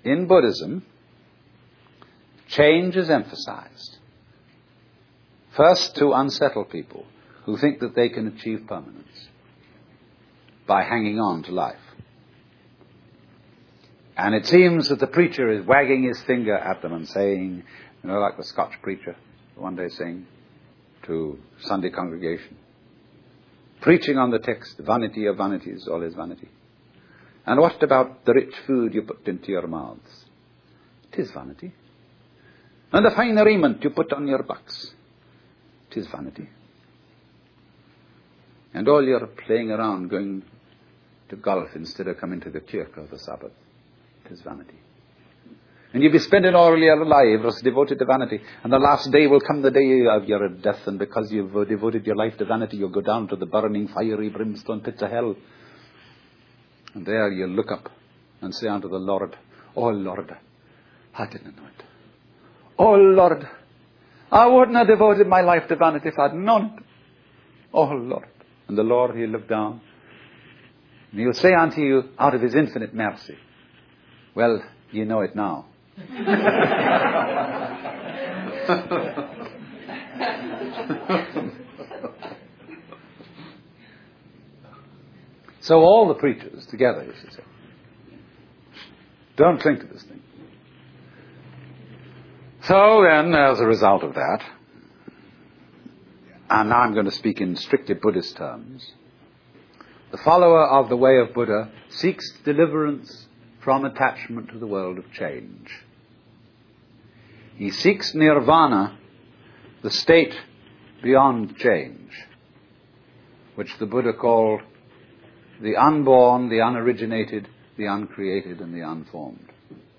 in Buddhism, change is emphasized. First, to unsettle people who think that they can achieve permanence by hanging on to life. And it seems that the preacher is wagging his finger at them and saying, you know, like the Scotch preacher one day saying to Sunday congregation, preaching on the text, vanity of vanities, all is vanity. And what about the rich food you put into your mouths? It is vanity. And the fine raiment you put on your backs, it is vanity. And all your playing around, going to golf instead of coming to the church of the Sabbath, it is vanity. And you'll be spending all your lives devoted to vanity. And the last day will come, the day of your death, and because you've devoted your life to vanity, you'll go down to the burning, fiery, brimstone pits of hell. And there you'll look up and say unto the Lord, oh Lord, I didn't know it. Oh Lord, I wouldn't have devoted my life to vanity if I'd known it. Oh Lord. And the Lord, he'll look down, and he'll say unto you, out of his infinite mercy, well, you know it now. So all the preachers together, you should say, don't cling to this thing. So then, as a result of that, and now I'm going to speak in strictly Buddhist terms, the follower of the way of Buddha seeks deliverance from attachment to the world of change. He seeks nirvana, the state beyond change, which the Buddha called the unborn, the unoriginated, the uncreated, and the unformed.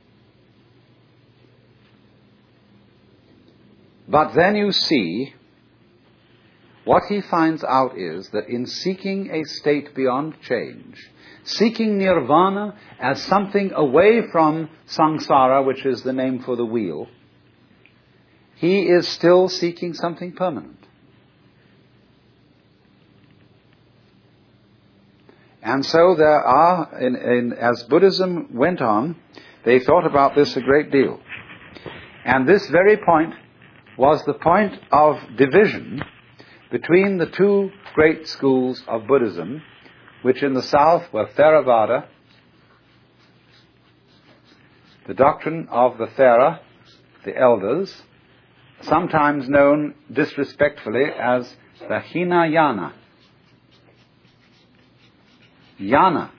But then you see, what he finds out is that in seeking a state beyond change, seeking nirvana as something away from samsara, which is the name for the wheel, he is still seeking something permanent. And so there are, as Buddhism went on, they thought about this a great deal. And this very point was the point of division between the two great schools of Buddhism, which in the south were Theravada, the doctrine of the Thera, the elders, sometimes known disrespectfully as the Hinayana. Yana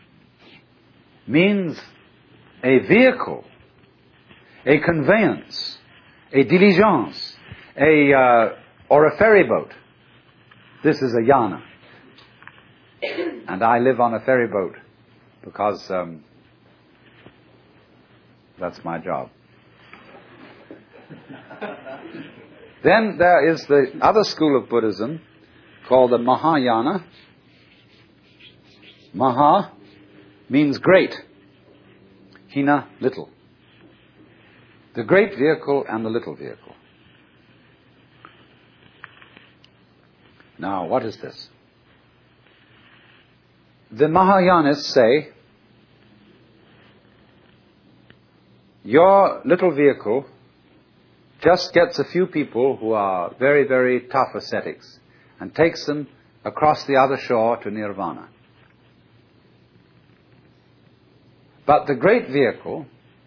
means a vehicle, a conveyance, a diligence, or a ferry boat. This is a yana. And I live on a ferry boat because that's my job. Then there is the other school of Buddhism called the Mahayana. Maha means great. Hina, little. The great vehicle and the little vehicle. Now, what is this? The Mahayanists say, your little vehicle just gets a few people who are very, very tough ascetics and takes them across the other shore to nirvana. But the great vehicle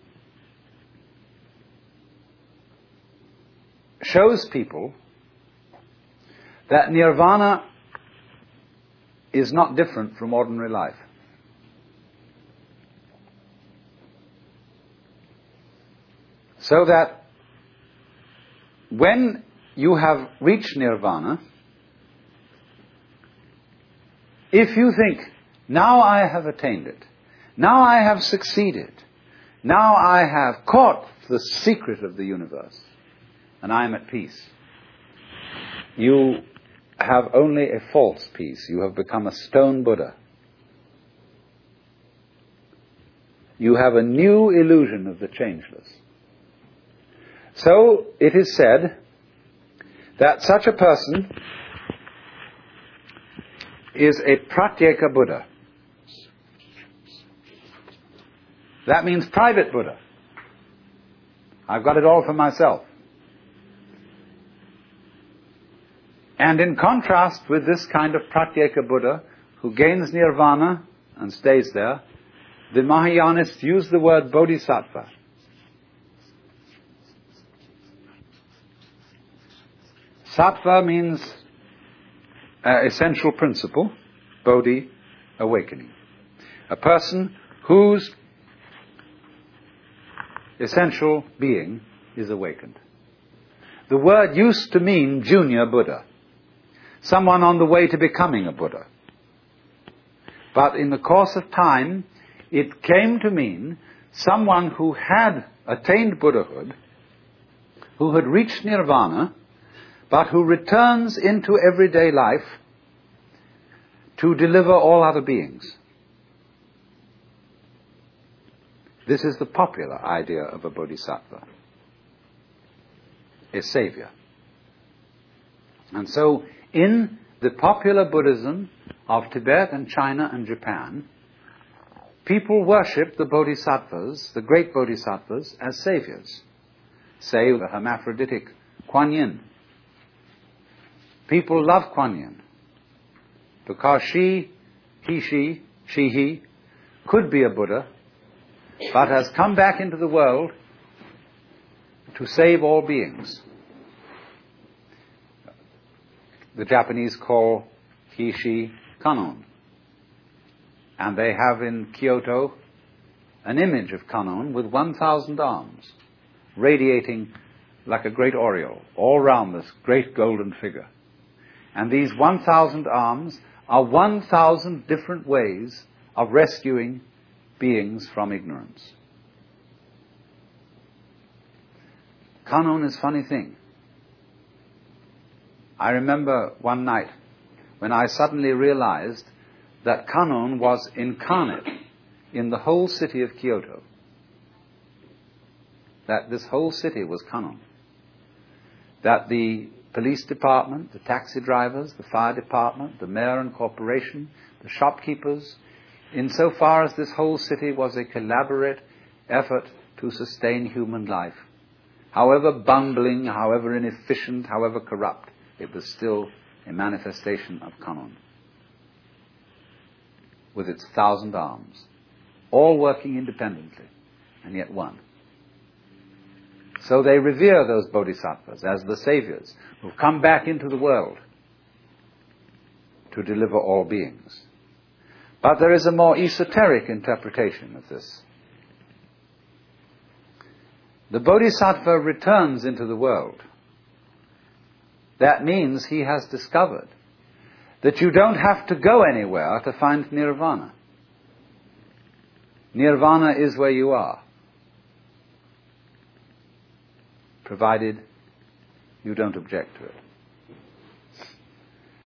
shows people that nirvana is not different from ordinary life. So that when you have reached nirvana, if you think, now I have attained it, now I have succeeded, now I have caught the secret of the universe, and I am at peace, you have only a false peace. You have become a stone Buddha. You have a new illusion of the changeless. So it is said that such a person is a Pratyeka Buddha. That means private Buddha. I've got it all for myself. And in contrast with this kind of Pratyeka Buddha, who gains nirvana and stays there, the Mahayanists use the word bodhisattva. Sattva means essential principle, bodhi, awakening. A person whose essential being is awakened. The word used to mean junior Buddha, someone on the way to becoming a Buddha. But in the course of time, it came to mean someone who had attained Buddhahood, who had reached nirvana, but who returns into everyday life to deliver all other beings. This is the popular idea of a bodhisattva, a savior. And so, in the popular Buddhism of Tibet and China and Japan, people worship the bodhisattvas, the great bodhisattvas, as saviors. Say the hermaphroditic Kuan Yin. People love Kuan Yin because he could be a Buddha, but has come back into the world to save all beings. The Japanese call he Kannon. And they have in Kyoto an image of Kannon with 1,000 arms, radiating like a great aureole all round this great golden figure. And these 1,000 arms are 1,000 different ways of rescuing beings from ignorance. Kannon is a funny thing. I remember one night when I suddenly realized that Kannon was incarnate in the whole city of Kyoto. That this whole city was Kannon. That the police department, the taxi drivers, the fire department, the mayor and corporation, the shopkeepers, insofar as this whole city was a collaborate effort to sustain human life, however bungling, however inefficient, however corrupt, it was still a manifestation of Kannon, with its 1,000 arms, all working independently, and yet one. So they revere those bodhisattvas as the saviors who've come back into the world to deliver all beings. But there is a more esoteric interpretation of this. The bodhisattva returns into the world. That means he has discovered that you don't have to go anywhere to find nirvana. Nirvana is where you are, provided you don't object to it.